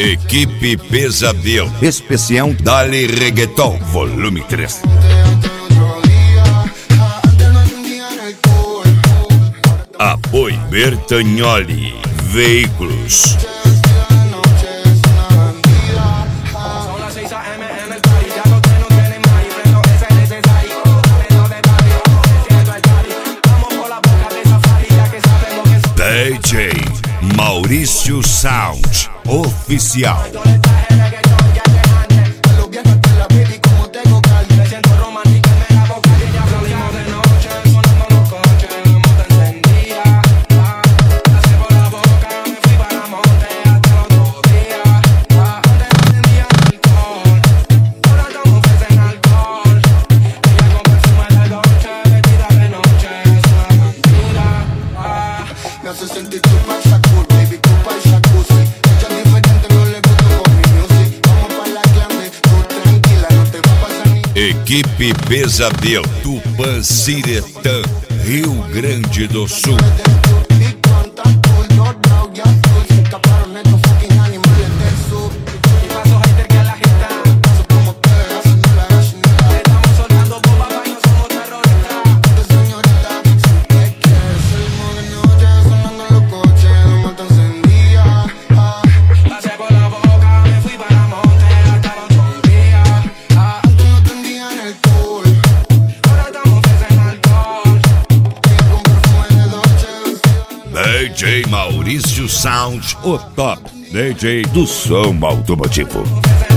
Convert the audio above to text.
Equipe Pesadelo, especial Dali Reggaeton, volume 3. Apoio Bertagnoli Veículos. DJ Maurício Sound Oficial. Equipe Pesadelo, Tupanciretã, Rio Grande do Sul. DJ Maurício Sound, o top DJ do som automotivo.